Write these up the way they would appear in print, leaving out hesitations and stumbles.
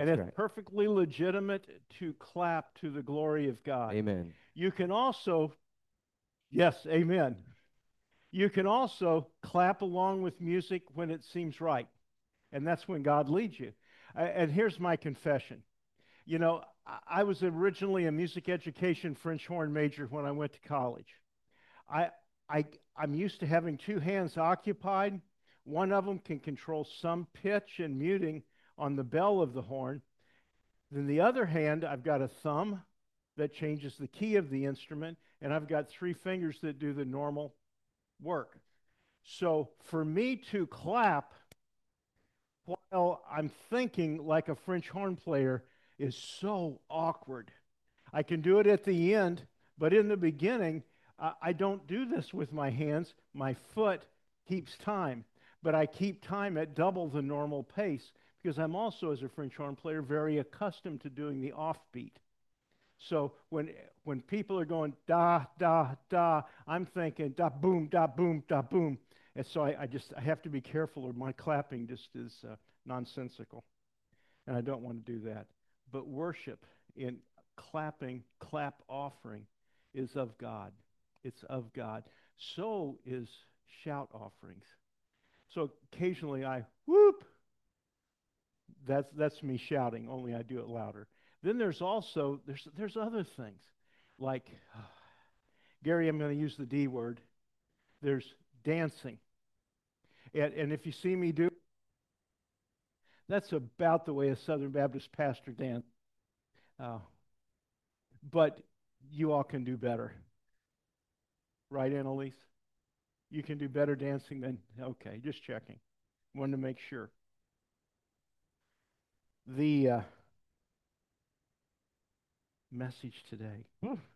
And That's it's right. perfectly legitimate to clap to the glory of God. Amen. You can also, yes, amen. You can also clap along with music when it seems right, and that's when God leads you. And here's my confession. You know, I was originally a music education French horn major when I went to college. I, I, I'm used to having two hands occupied. One of them can control some pitch and muting on the bell of the horn. Then the other hand, I've got a thumb that changes the key of the instrument, and I've got three fingers that do the normal work. So for me to clap while I'm thinking like a French horn player is so awkward. I can do it at the end, but in the beginning, I don't do this with my hands. My foot keeps time, but I keep time at double the normal pace because I'm also, as a French horn player, very accustomed to doing the offbeat. So when people are going da da da, I'm thinking da boom da boom, and so I have to be careful, or my clapping just is nonsensical, and I don't want to do that. But worship in clapping, clap offering, is of God. It's of God. So is shout offerings. So occasionally I whoop. That's me shouting. Only I do it louder. Then there's also there's other things like Gary. I'm going to use the D word. There's dancing, and if you see me do, that's about the way a Southern Baptist pastor dances. Uh, but you all can do better, right, Annalise? You can do better dancing than, okay, just checking. Wanted to make sure. The message today.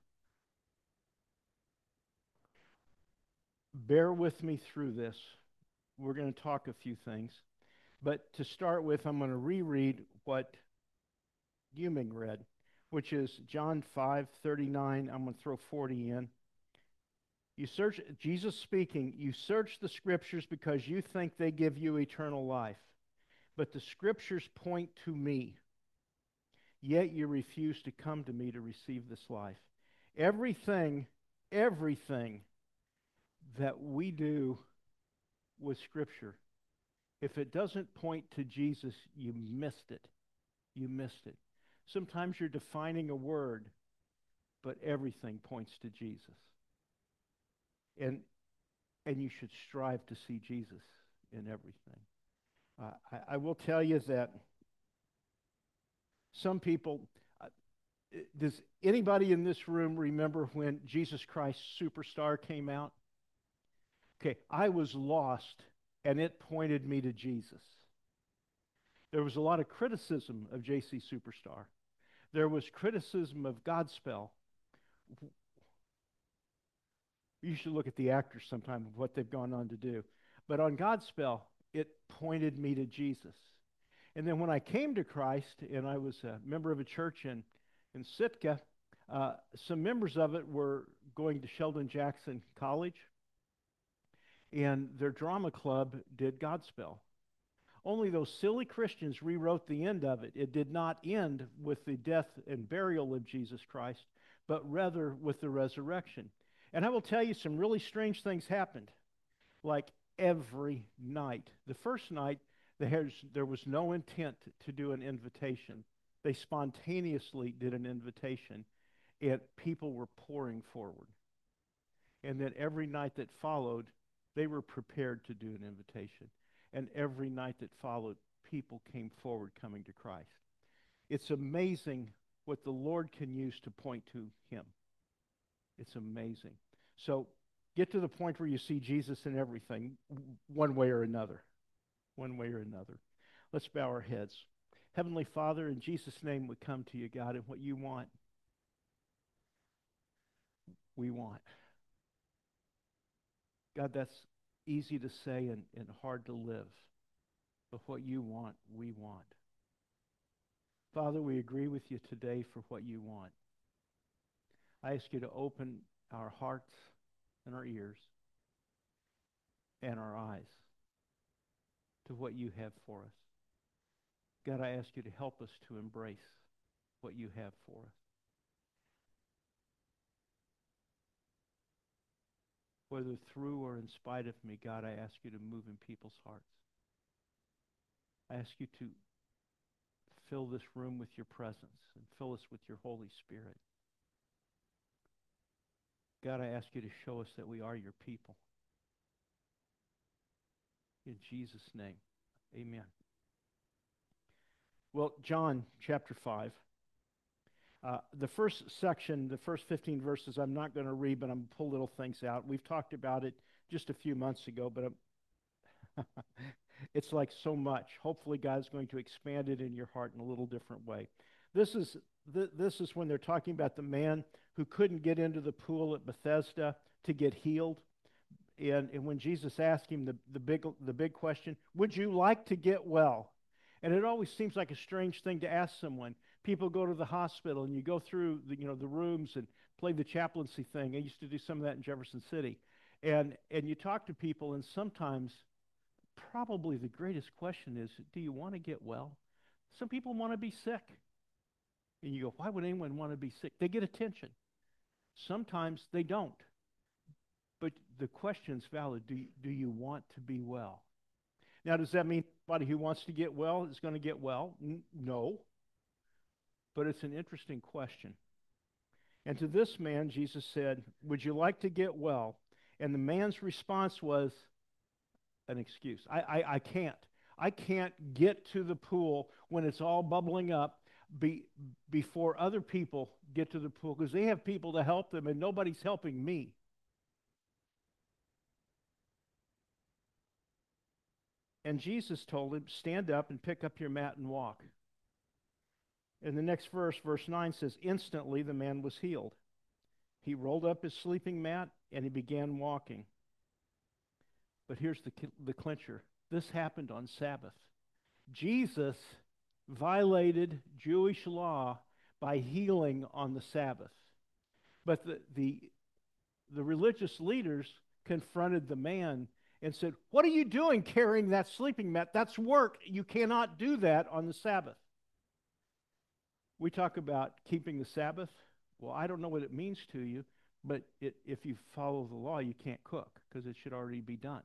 Bear with me through this. We're going to talk a few things. But to start with, I'm going to reread what Yuming read, which is John 5:39. I'm going to throw 40 in. You search, Jesus speaking, you search the scriptures because you think they give you eternal life. But the scriptures point to me, yet you refuse to come to me to receive this life. Everything, everything that we do with scripture, if it doesn't point to Jesus, you missed it. You missed it. Sometimes you're defining a word, but everything points to Jesus. And and you should strive to see Jesus in everything. I will tell you that some people, uh, does anybody in this room remember when Jesus Christ Superstar came out? Okay, I was lost and it pointed me to Jesus. There was a lot of criticism of JC Superstar. There was criticism of Godspell. You should look at the actors sometime of what they've gone on to do. But on Godspell, it pointed me to Jesus. And then when I came to Christ and I was a member of a church in Sitka, some members of it were going to Sheldon Jackson College, and their drama club did Godspell. Only those silly Christians rewrote the end of it. It did not end with the death and burial of Jesus Christ, but rather with the resurrection. And I will tell you, some really strange things happened, like every night. The first night, there was no intent to do an invitation. They spontaneously did an invitation, and people were pouring forward. And then every night that followed, they were prepared to do an invitation. And every night that followed, people came forward coming to Christ. It's amazing what the Lord can use to point to Him. It's amazing. So get to the point where you see Jesus in everything, one way or another. One way or another. Let's bow our heads. Heavenly Father, in Jesus' name we come to you, God, and what you want, we want. God, that's easy to say and hard to live. But what you want, we want. Father, we agree with you today for what you want. I ask you to open our hearts and our ears and our eyes to what you have for us. God, I ask you to help us to embrace what you have for us. Whether through or in spite of me, God, I ask you to move in people's hearts. I ask you to fill this room with your presence and fill us with your Holy Spirit. God, I ask you to show us that we are your people. In Jesus' name, amen. Well, John chapter 5. The first section, the first 15 verses, I'm not going to read, but I'm going to pull little things out. We've talked about it just a few months ago, but it's like so much. Hopefully, God's going to expand it in your heart in a little different way. This is when they're talking about the man who couldn't get into the pool at Bethesda to get healed. And when Jesus asked him the big question, would you like to get well? And it always seems like a strange thing to ask someone. People go to the hospital and you go through the rooms and play the chaplaincy thing. I used to do some of that in Jefferson City. And you talk to people, and sometimes probably the greatest question is, do you want to get well? Some people want to be sick. And you go, why would anyone want to be sick? They get attention. Sometimes they don't. But the question's valid. Do you want to be well? Now, does that mean anybody who wants to get well is going to get well? No. But it's an interesting question. And to this man, Jesus said, would you like to get well? And the man's response was an excuse. I can't. I can't get to the pool when it's all bubbling up before other people get to the pool, because they have people to help them and nobody's helping me. And Jesus told him, stand up and pick up your mat and walk. In the next verse, verse 9 says, instantly the man was healed. He rolled up his sleeping mat and he began walking. But here's the clincher. This happened on Sabbath. Jesus violated Jewish law by healing on the Sabbath. But the religious leaders confronted the man and said, what are you doing carrying that sleeping mat? That's work. You cannot do that on the Sabbath. We talk about keeping the Sabbath. Well, I don't know what it means to you, but if you follow the law, you can't cook because it should already be done.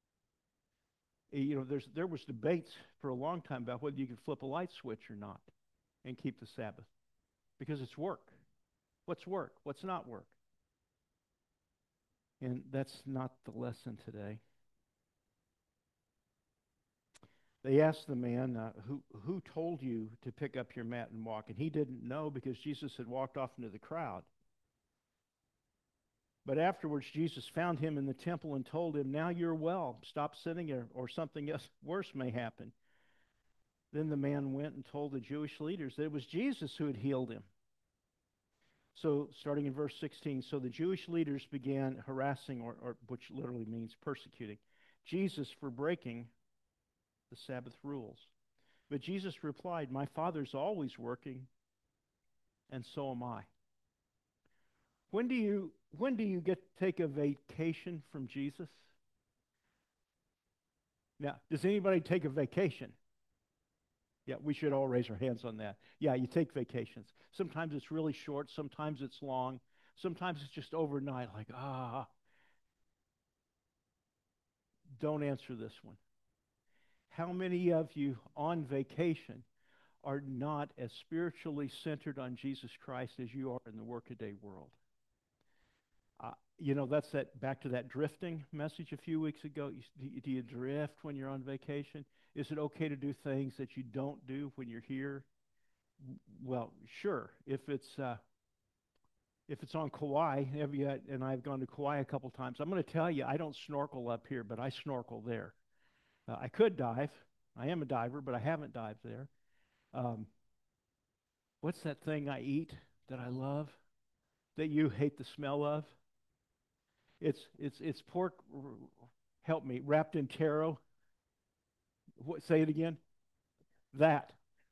There was debates for a long time about whether you could flip a light switch or not and keep the Sabbath, because it's work. What's work? What's not work? And that's not the lesson today. They asked the man, who told you to pick up your mat and walk? And he didn't know, because Jesus had walked off into the crowd. But afterwards, Jesus found him in the temple and told him, now you're well. Stop sinning, or something else worse may happen. Then the man went and told the Jewish leaders that it was Jesus who had healed him. So starting in verse 16, so the Jewish leaders began harassing, or which literally means persecuting, Jesus for breaking the Sabbath rules. But Jesus replied, my Father's always working, and so am I. When do you get to take a vacation from Jesus? Now, does anybody take a vacation? Yeah, we should all raise our hands on that. Yeah, you take vacations. Sometimes it's really short, sometimes it's long, sometimes it's just overnight, like, Don't answer this one. How many of you on vacation are not as spiritually centered on Jesus Christ as you are in the workaday world? That's back to that drifting message a few weeks ago. Do you drift when you're on vacation? Is it okay to do things that you don't do when you're here? Well, sure. If it's on Kauai, and I've gone to Kauai a couple times, I'm going to tell you, I don't snorkel up here, but I snorkel there. I could dive. I am a diver, but I haven't dived there. What's that thing I eat that I love that you hate the smell of? It's pork, help me, wrapped in taro. Say it again. That.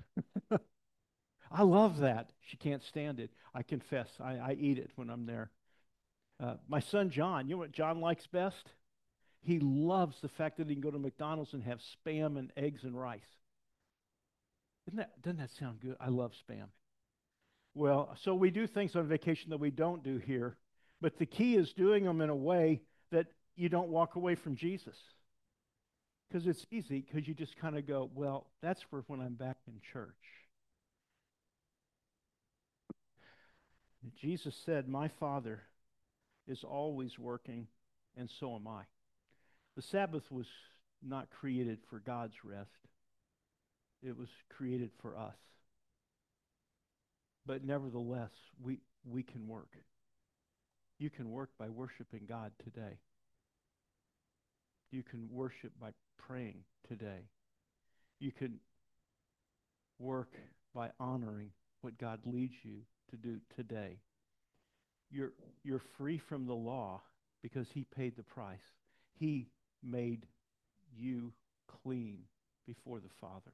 I love that. She can't stand it. I confess. I eat it when I'm there. My son John, you know what John likes best? He loves the fact that he can go to McDonald's and have Spam and eggs and rice. Doesn't that sound good? I love spam. Well, so we do things on vacation that we don't do here, but the key is doing them in a way that you don't walk away from Jesus. Because it's easy, because you just kind of go, well, that's for when I'm back in church. And Jesus said, my Father is always working, and so am I. The Sabbath was not created for God's rest, it was created for us. But nevertheless, we can work. You can work by worshiping God today. You can worship by praying today. You can work by honoring what God leads you to do today. You're, you're free from the law because he paid the price. He made you clean before the Father.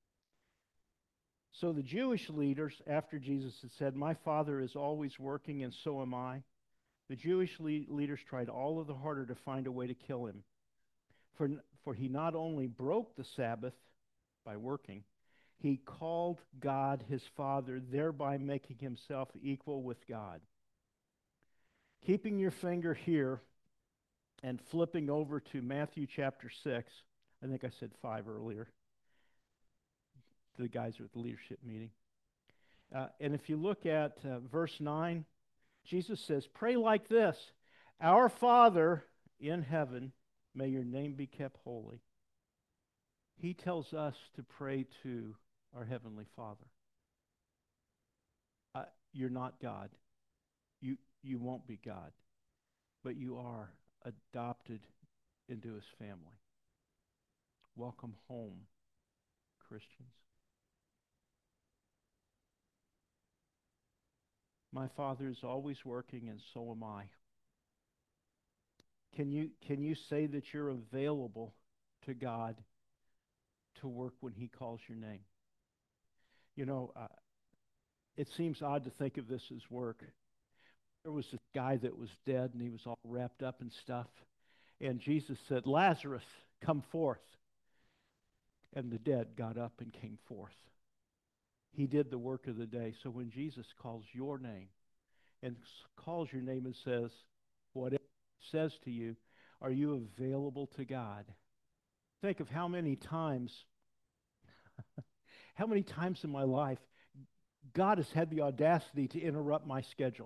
So the Jewish leaders, after Jesus had said, my Father is always working and so am I, the Jewish leaders tried all of the harder to find a way to kill him. For he not only broke the Sabbath by working, he called God his Father, thereby making himself equal with God. Keeping your finger here and flipping over to Matthew chapter 6, I think I said 5 earlier, to the guys at the leadership meeting. And if you look at verse 9, Jesus says, pray like this, our Father in heaven, may your name be kept holy. He tells us to pray to our Heavenly Father. You're not God. You won't be God. But you are adopted into his family. Welcome home, Christians. My Father is always working, and so am I. Can you say that you're available to God to work when he calls your name? You know, it seems odd to think of this as work. There was this guy that was dead, and he was all wrapped up in stuff. And Jesus said, Lazarus, come forth. And the dead got up and came forth. He did the work of the day. So when Jesus calls your name and calls your name and says, whatever it says to you, are you available to God? Think of how many times in my life God has had the audacity to interrupt my schedule.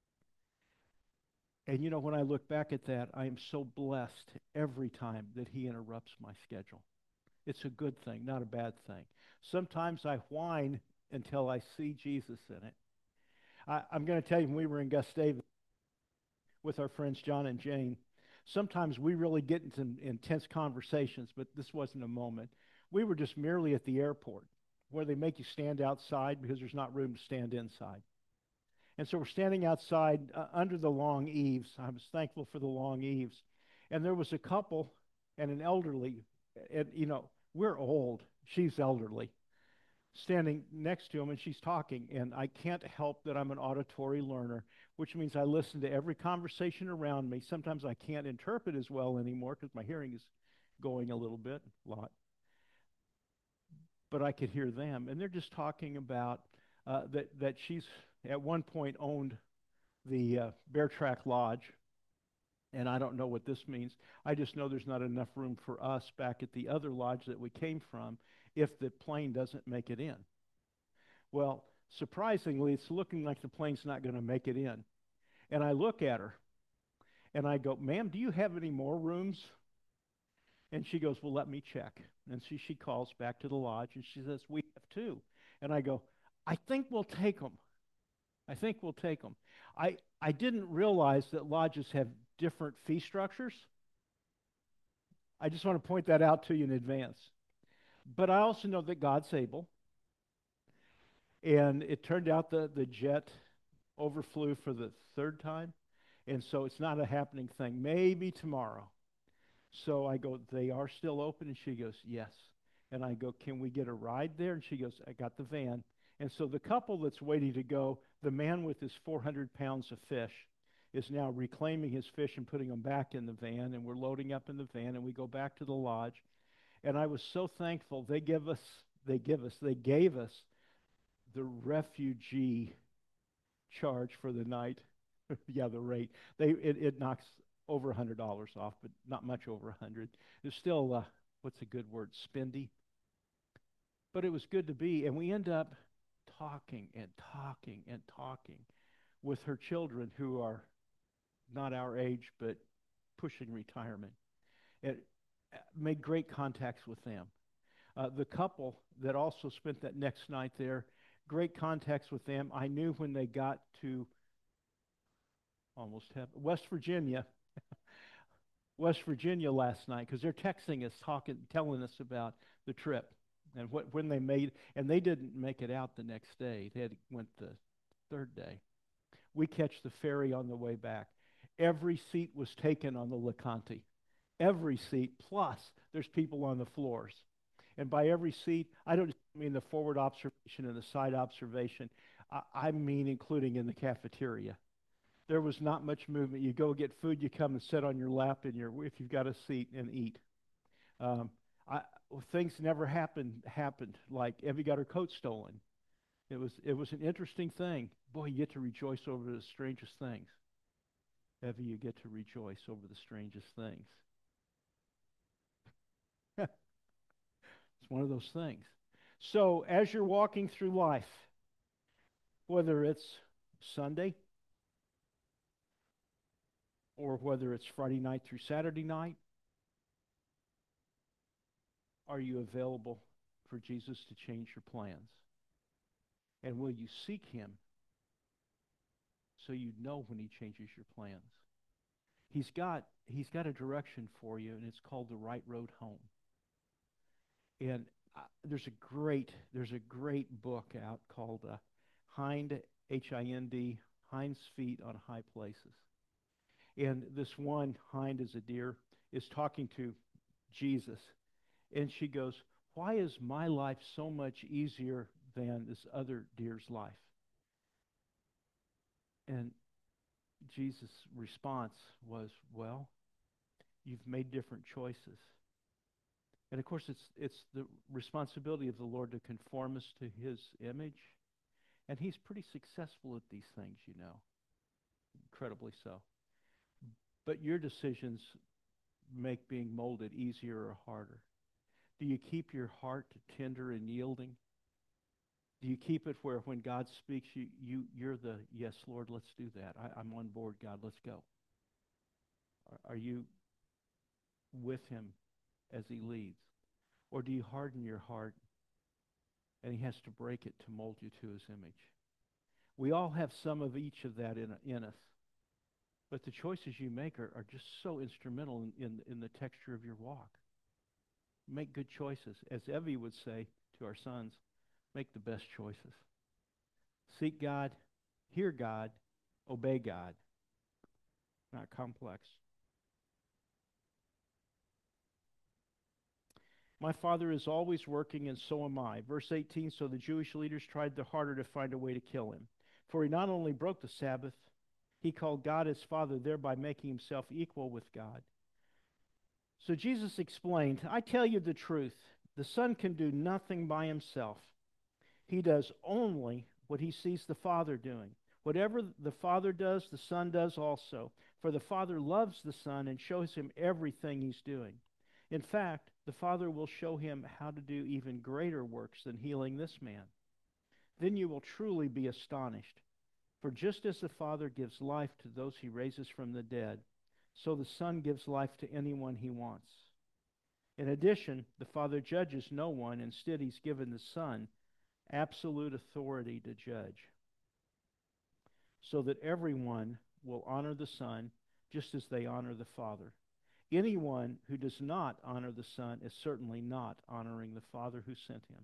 And you know, when I look back at that, I am so blessed every time that he interrupts my schedule. It's a good thing, not a bad thing. Sometimes I whine until I see Jesus in it. I'm going to tell you, when we were in Gustavus with our friends John and Jane, sometimes we really get into intense conversations, but this wasn't a moment. We were just merely at the airport where they make you stand outside because there's not room to stand inside. And so we're standing outside under the long eaves. I was thankful for the long eaves. And there was a couple and an elderly, and you know, we're old. She's elderly, standing next to him, and she's talking. And I can't help that I'm an auditory learner, which means I listen to every conversation around me. Sometimes I can't interpret as well anymore because my hearing is going a little bit, a lot. But I could hear them, and they're just talking about that she's at one point owned the Bear Track Lodge, and I don't know what this means. I just know there's not enough room for us back at the other lodge that we came from if the plane doesn't make it in. Well, surprisingly, it's looking like the plane's not going to make it in. And I look at her, and I go, ma'am, do you have any more rooms? And she goes, well, let me check. And she calls back to the lodge, and she says, we have two. And I go, I think we'll take them. I think we'll take them. I didn't realize that lodges have different fee structures. I just want to point that out to you in advance. But I also know that God's able. And it turned out the jet overflew for the third time. And so it's not a happening thing. Maybe tomorrow. So I go, they are still open? And she goes, yes. And I go, can we get a ride there? And she goes, I got the van. And so the couple that's waiting to go, the man with his 400 pounds of fish is now reclaiming his fish and putting them back in the van. And we're loading up in the van, and we go back to the lodge. And I was so thankful. They give us They gave us the refugee charge for the night. Yeah, the rate. It knocks over $100 off, but not much over 100. It's still what's a good word? Spendy. But it was good to be, and we end up talking and talking and talking with her children who are not our age but pushing retirement. It made great contacts with them. The couple that also spent that next night there, great contacts with them. I knew when they got to almost have West Virginia, West Virginia last night because they're texting us, talking, telling us about the trip and what when they made, and they didn't make it out the next day. They had went the third day. We catch the ferry on the way back. Every seat was taken on the LeConte. Every seat, plus there's people on the floors. And by every seat, I don't mean the forward observation and the side observation. I mean including in the cafeteria. There was not much movement. You go get food, you come and sit on your lap in your if you've got a seat and eat. Um, I, things never happened like Evie got her coat stolen. It was an interesting thing. Boy, you get to rejoice over the strangest things. Evie, you get to rejoice over the strangest things. It's one of those things. So as you're walking through life, whether it's Sunday or whether it's Friday night through Saturday night, are you available for Jesus to change your plans? And will you seek him so you know when he changes your plans? He's got a direction for you, and it's called the right road home. And there's a great book out called Hind Hind Hind's Feet on High Places. And this one hind is a deer is talking to Jesus, and she goes, "Why is my life so much easier than this other deer's life?" And Jesus' response was, "Well, you've made different choices." And of course, it's the responsibility of the Lord to conform us to his image. And he's pretty successful at these things, incredibly so. But your decisions make being molded easier or harder. Do you keep your heart tender and yielding? Do you keep it where when God speaks, you're the, yes, Lord, let's do that. I'm on board, God, let's go. Are you with him as he leads? Or do you harden your heart and he has to break it to mold you to his image? We all have some of each of that in us. But the choices you make are just so instrumental in the texture of your walk. Make good choices. As Evie would say to our sons, make the best choices. Seek God, hear God, obey God. Not complex. My Father is always working, and so am I. Verse 18, so the Jewish leaders tried the harder to find a way to kill him. For he not only broke the Sabbath, he called God his Father, thereby making himself equal with God. So Jesus explained, I tell you the truth, the Son can do nothing by himself. He does only what he sees the Father doing. Whatever the Father does, the Son does also. For the Father loves the Son and shows him everything he's doing. In fact, the Father will show him how to do even greater works than healing this man. Then you will truly be astonished. For just as the Father gives life to those he raises from the dead, so the Son gives life to anyone he wants. In addition, the Father judges no one. Instead, he's given the Son absolute authority to judge, so that everyone will honor the Son just as they honor the Father. Anyone who does not honor the Son is certainly not honoring the Father who sent him.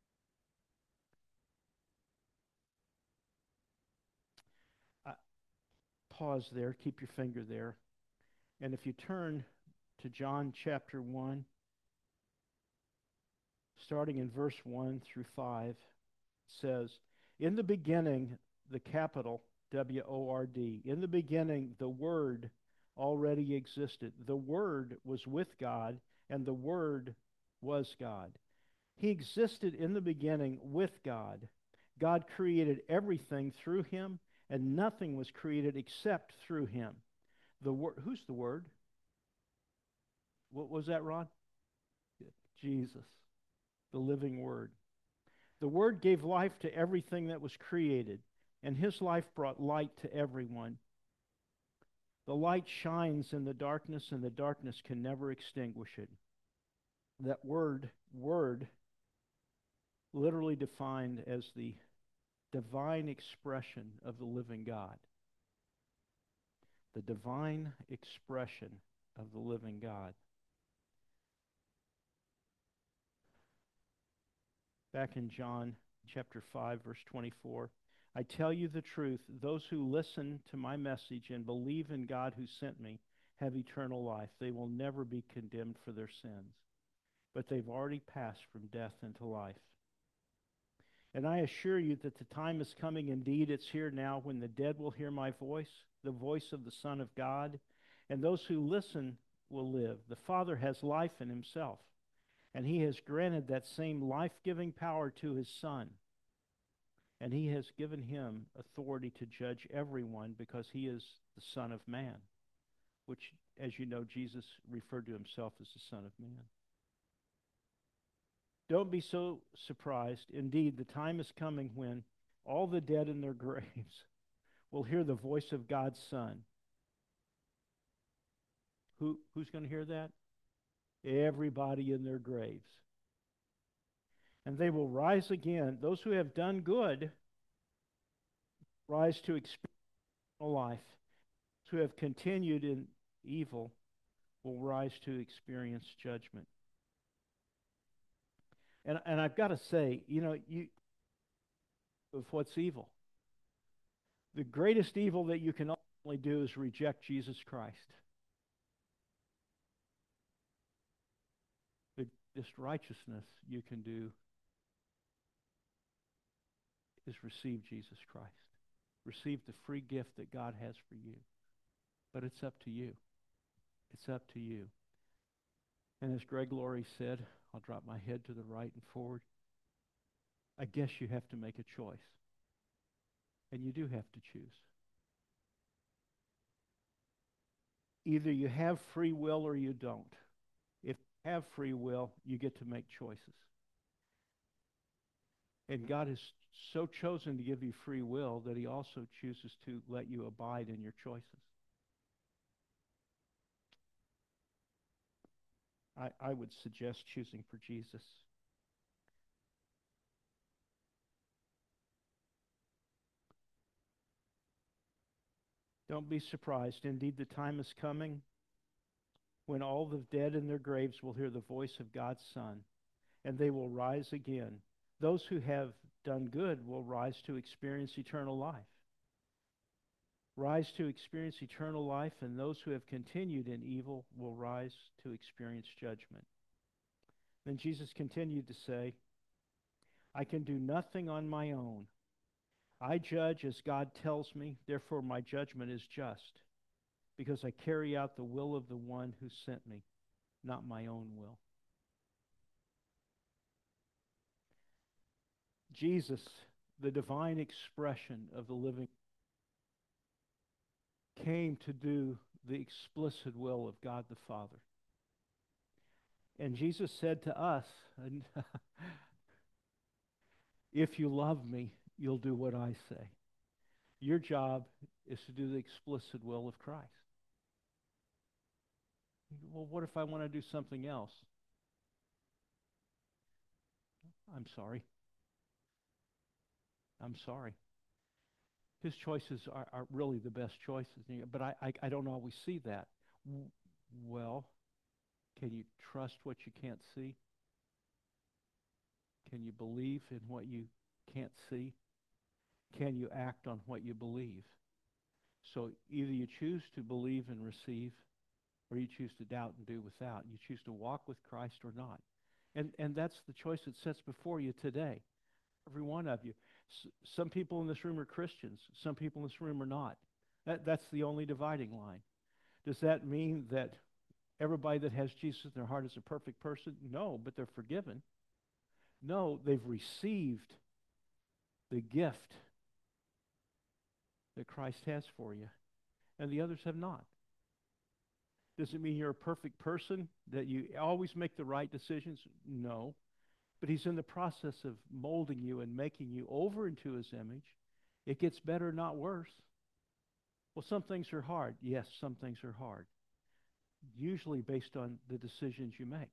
Pause there, keep your finger there. And if you turn to John chapter 1, starting in verse 1 through 5, it says, in the beginning, the capital W-O-R-D, in the beginning, the Word already existed. The Word was with God, and the Word was God. He existed in the beginning with God. God created everything through him, and nothing was created except through him. The word, who's the Word? What was that, Ron? Jesus, the living Word. The Word gave life to everything that was created, and his life brought light to everyone. The light shines in the darkness, and the darkness can never extinguish it. That word, literally defined as the divine expression of the living God. The divine expression of the living God. Back in John chapter 5, verse 24, I tell you the truth, those who listen to my message and believe in God who sent me have eternal life. They will never be condemned for their sins, but they've already passed from death into life. And I assure you that the time is coming, indeed it's here now, when the dead will hear my voice, the voice of the Son of God, and those who listen will live. The Father has life in himself, and he has granted that same life-giving power to his Son. And he has given him authority to judge everyone because he is the Son of Man, which, as you know, Jesus referred to himself as the Son of Man. Don't be so surprised. Indeed, the time is coming when all the dead in their graves will hear the voice of God's Son. Who's going to hear that? Everybody in their graves. And they will rise again. Those who have done good rise to experience life. Those who have continued in evil will rise to experience judgment. And I've got to say, of what's evil. The greatest evil that you can ultimately do is reject Jesus Christ. The greatest righteousness you can do is receive Jesus Christ. Receive the free gift that God has for you. But it's up to you. It's up to you. And as Greg Laurie said, I'll drop my head to the right and forward. I guess you have to make a choice. And you do have to choose. Either you have free will or you don't. If you have free will, you get to make choices. And God has so chosen to give you free will that he also chooses to let you abide in your choices. I would suggest choosing for Jesus. Don't be surprised. Indeed, the time is coming when all the dead in their graves will hear the voice of God's Son, and they will rise again. Those who have done good will rise to experience eternal life. Rise to experience eternal life, and those who have continued in evil will rise to experience judgment. Then Jesus continued to say, I can do nothing on my own. I judge as God tells me, therefore my judgment is just, because I carry out the will of the one who sent me, not my own will. Jesus, the divine expression of the living, came to do the explicit will of God the Father. And Jesus said to us, if you love me, you'll do what I say. Your job is to do the explicit will of Christ. Well, what if I want to do something else? I'm sorry. I'm sorry. His choices are really the best choices. But I don't always see that. Well, can you trust what you can't see? Can you believe in what you can't see? Can you act on what you believe? So either you choose to believe and receive, or you choose to doubt and do without. You choose to walk with Christ or not. And that's the choice that sits before you today. Every one of you. Some people in this room are Christians. Some people in this room are not. That's the only dividing line. Does that mean that everybody that has Jesus in their heart is a perfect person? No, but they're forgiven. No, they've received the gift that Christ has for you, and the others have not. Does it mean you're a perfect person, that you always make the right decisions? No. But he's in the process of molding you and making you over into his image. It gets better, not worse. Well, some things are hard. Yes, some things are hard, usually based on the decisions you make.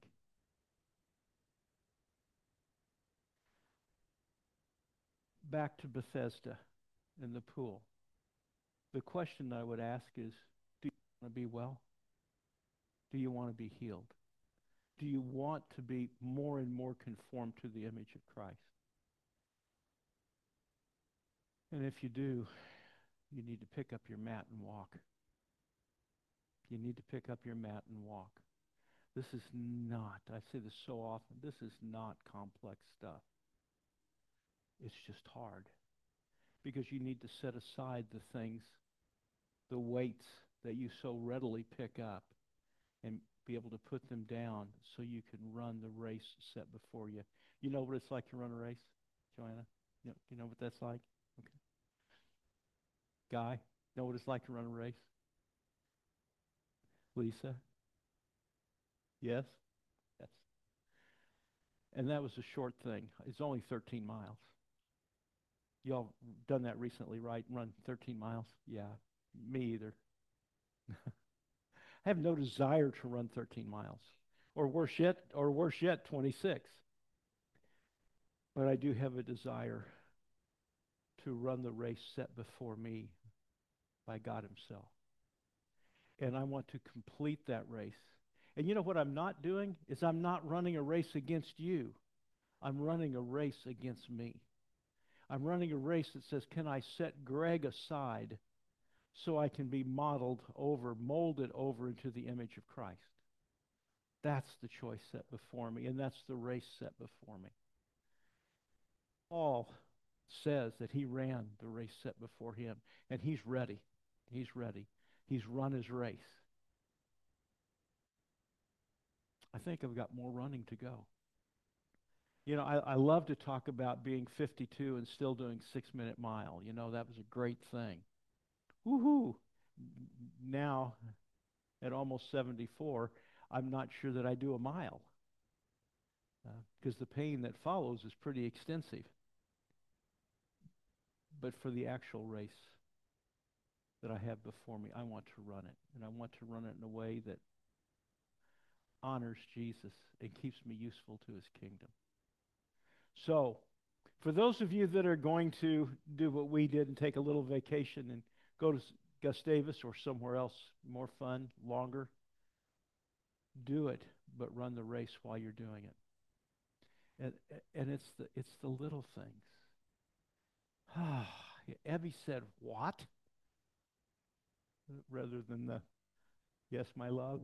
Back to Bethesda and the pool. The question I would ask is, do you want to be well? Do you want to be healed? Do you want to be more and more conformed to the image of Christ? And if you do, you need to pick up your mat and walk. You need to pick up your mat and walk. This is not, I say this so often, this is not complex stuff. It's just hard. Because you need to set aside the things, the weights that you so readily pick up, and be able to put them down so you can run the race set before you. You know what it's like to run a race, Joanna? You know what that's like? Okay. Guy, know what it's like to run a race? Lisa? Yes? Yes. And that was a short thing. It's only 13 miles. Y'all done that recently, right? Run 13 miles? Yeah. Me either. I have no desire to run 13 miles. Or worse yet, 26. But I do have a desire to run the race set before me by God himself. And I want to complete that race. And you know what I'm not doing? Is I'm not running a race against you. I'm running a race against me. I'm running a race that says, can I set Greg aside so I can be molded over into the image of Christ? That's the choice set before me, and that's the race set before me. Paul says that he ran the race set before him, and he's ready. He's ready. He's run his race. I think I've got more running to go. You know, I love to talk about being 52 and still doing 6-minute mile. You know, that was a great thing. Woohoo! Now, at almost 74, I'm not sure that I do a mile because the pain that follows is pretty extensive. But for the actual race that I have before me, I want to run it. And I want to run it in a way that honors Jesus and keeps me useful to his kingdom. So, for those of you that are going to do what we did and take a little vacation and go to Gustavus or somewhere else more fun, longer, do it, but run the race while you're doing it. And it's the little things. Evie said, "What?" rather than the, "Yes, my love."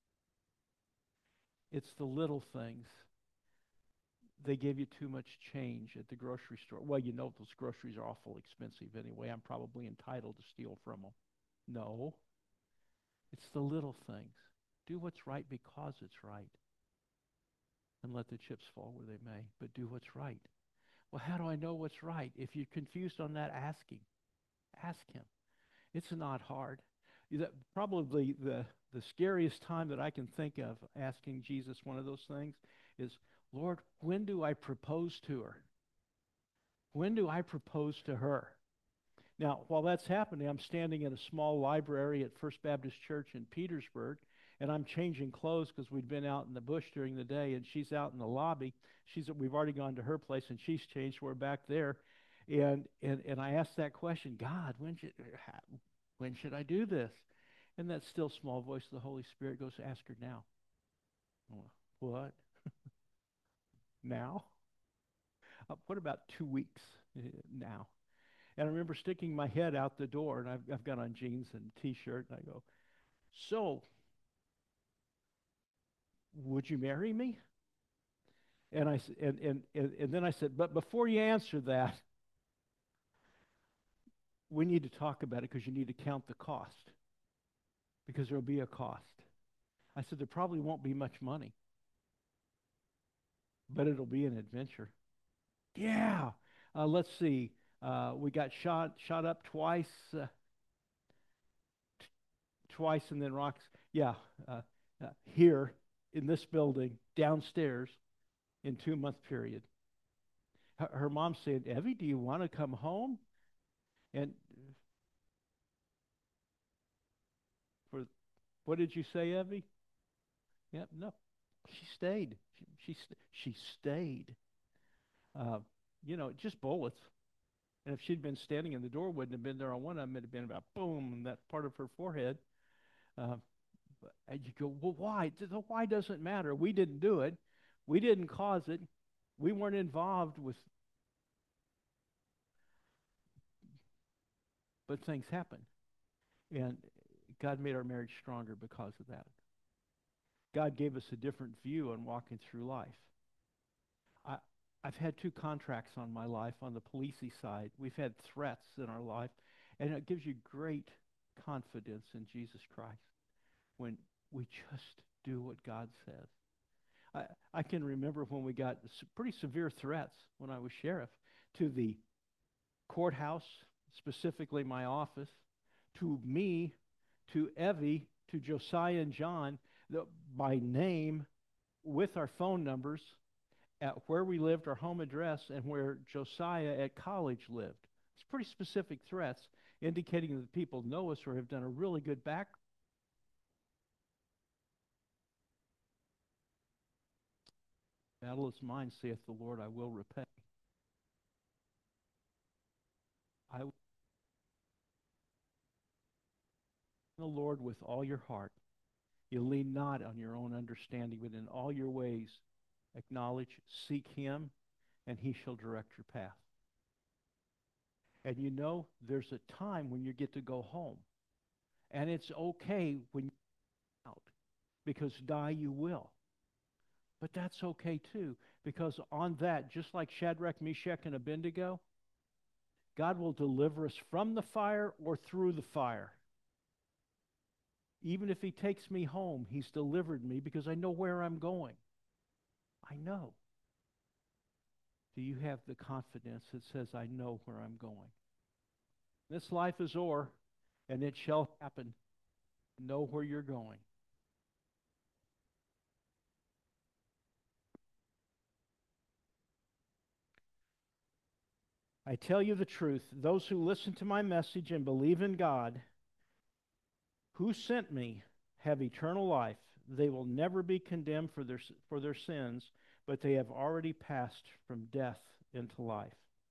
It's the little things. They gave you too much change at the grocery store. Well, you know those groceries are awful expensive anyway. I'm probably entitled to steal from them. No. It's the little things. Do what's right because it's right. And let the chips fall where they may. But do what's right. Well, how do I know what's right? If you're confused on that, ask him. It's not hard. Probably the scariest time that I can think of asking Jesus one of those things is, Lord, when do I propose to her? When do I propose to her? Now, while that's happening, I'm standing in a small library at First Baptist Church in Petersburg, and I'm changing clothes because we'd been out in the bush during the day, and she's out in the lobby. We've already gone to her place, and she's changed. We're back there, and I asked that question, God, when should I do this? And that still small voice of the Holy Spirit goes, ask her now. What? Now? What about 2 weeks now? And I remember sticking my head out the door, and I've got on jeans and a T-shirt, and I go, so, would you marry me? And and then I said, but before you answer that, we need to talk about it because you need to count the cost, because there'll be a cost. I said, there probably won't be much money, but it'll be an adventure. Yeah. Let's see. We got shot up twice, twice, and then rocks. Yeah. Uh, Here in this building, downstairs, in 2 month period. Her mom said, "Evie, do you want to come home?" And for what did you say, Evie? Yeah, no. She stayed. She stayed. Uh, just bullets. And if she'd been standing in the door, wouldn't have been there on one of them. It'd have been about boom, and that part of her forehead. Uh, and you go, well, why? The why doesn't matter. We didn't do it. We didn't cause it. We weren't involved with, but things happen. And God made our marriage stronger because of that. God gave us a different view on walking through life. I, I've had two contracts on my life on the policey side. We've had threats in our life, and it gives you great confidence in Jesus Christ when we just do what God says. I can remember when we got pretty severe threats when I was sheriff to the courthouse, specifically my office, to me, to Evie, to Josiah and John, by name, with our phone numbers, at where we lived, our home address, and where Josiah at college lived. It's pretty specific threats indicating that people know us or have done a really good back. Battle is mine, saith the Lord, I will repay. I will the Lord with all your heart. You lean not on your own understanding, but in all your ways acknowledge, seek him, and he shall direct your path. And there's a time when you get to go home. And it's okay when you're out, because die you will. But that's okay too, because on that, just like Shadrach, Meshach, and Abednego, God will deliver us from the fire or through the fire. Even if he takes me home, he's delivered me because I know where I'm going. I know. Do you have the confidence that says, I know where I'm going? This life is o'er, and it shall happen. Know where you're going. I tell you the truth, those who listen to my message and believe in God, who sent me, have eternal life. They will never be condemned for their sins, but they have already passed from death into life.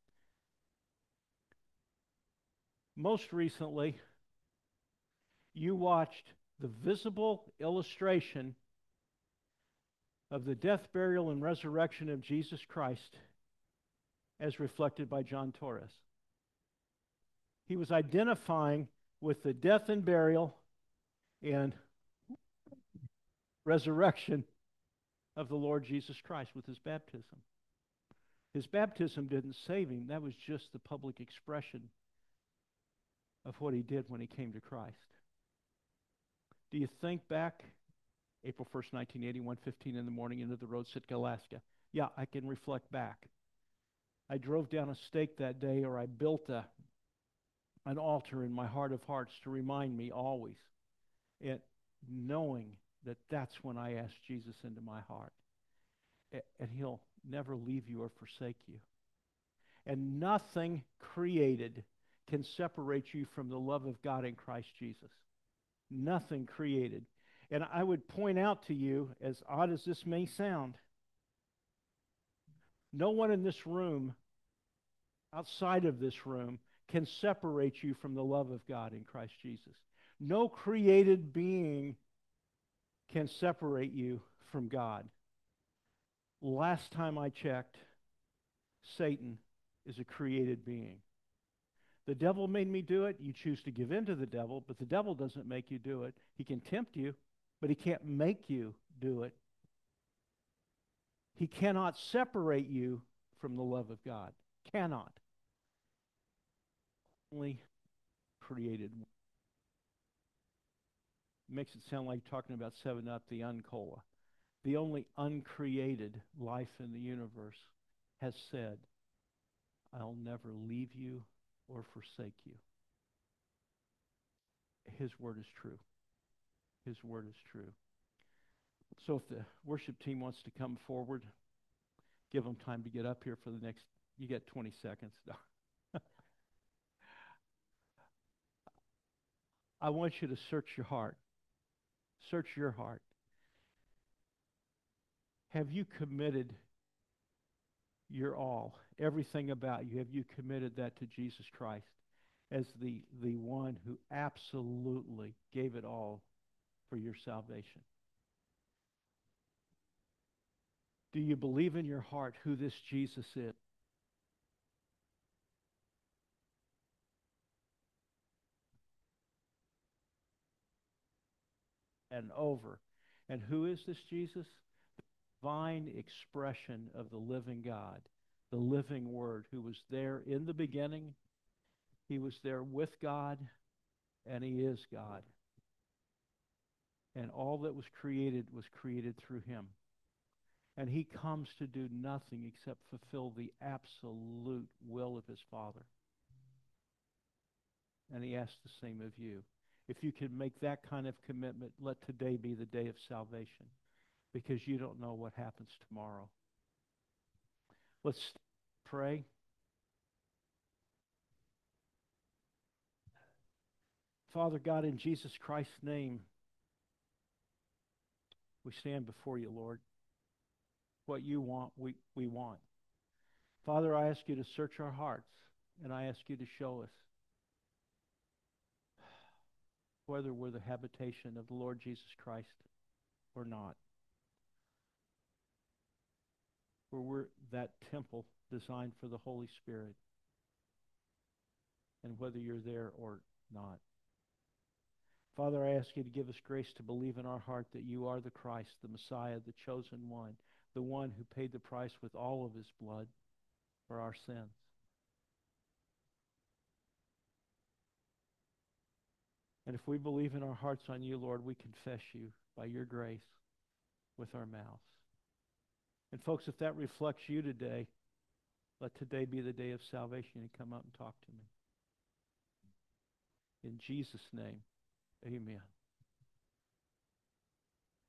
Most recently, you watched the visible illustration of the death, burial, and resurrection of Jesus Christ as reflected by John Torres. He was identifying with the death and burial and resurrection of the Lord Jesus Christ with his baptism. His baptism didn't save him. That was just the public expression of what he did when he came to Christ. Do you think back, April 1st, 1981, 15 in the morning, into the road, Sitka, Alaska? Yeah, I can reflect back. I drove down a stake that day, or I built an altar in my heart of hearts to remind me always, knowing that that's when I asked Jesus into my heart. And he'll never leave you or forsake you. And nothing created can separate you from the love of God in Christ Jesus. Nothing created. And I would point out to you, as odd as this may sound, no one in this room, outside of this room, can separate you from the love of God in Christ Jesus. No created being can separate you from God. Last time I checked, Satan is a created being. The devil made me do it. You choose to give in to the devil, but the devil doesn't make you do it. He can tempt you, but he can't make you do it. He cannot separate you from the love of God. Cannot. Only created. Makes it sound like talking about 7-Up, the uncola. The only uncreated life in the universe has said, I'll never leave you or forsake you. His word is true. His word is true. So if the worship team wants to come forward, give them time to get up here for the next, you get 20 seconds. I want you to search your heart. Search your heart. Have you committed your all, everything about you? Have you committed that to Jesus Christ as the one who absolutely gave it all for your salvation? Do you believe in your heart who this Jesus is? And over. And who is this Jesus? The divine expression of the living God, the living Word, who was there in the beginning. He was there with God, and He is God. And all that was created through Him. And He comes to do nothing except fulfill the absolute will of His Father. And He asks the same of you. If you can make that kind of commitment, let today be the day of salvation, because you don't know what happens tomorrow. Let's pray. Father God, in Jesus Christ's name, we stand before you, Lord. What you want, we want. Father, I ask you to search our hearts, and I ask you to show us whether we're the habitation of the Lord Jesus Christ or not. Where we're that temple designed for the Holy Spirit, and whether you're there or not. Father, I ask you to give us grace to believe in our heart that you are the Christ, the Messiah, the chosen one, the one who paid the price with all of his blood for our sins. And if we believe in our hearts on you, Lord, we confess you by your grace with our mouths. And folks, if that reflects you today, let today be the day of salvation, and come up and talk to me. In Jesus' name, amen.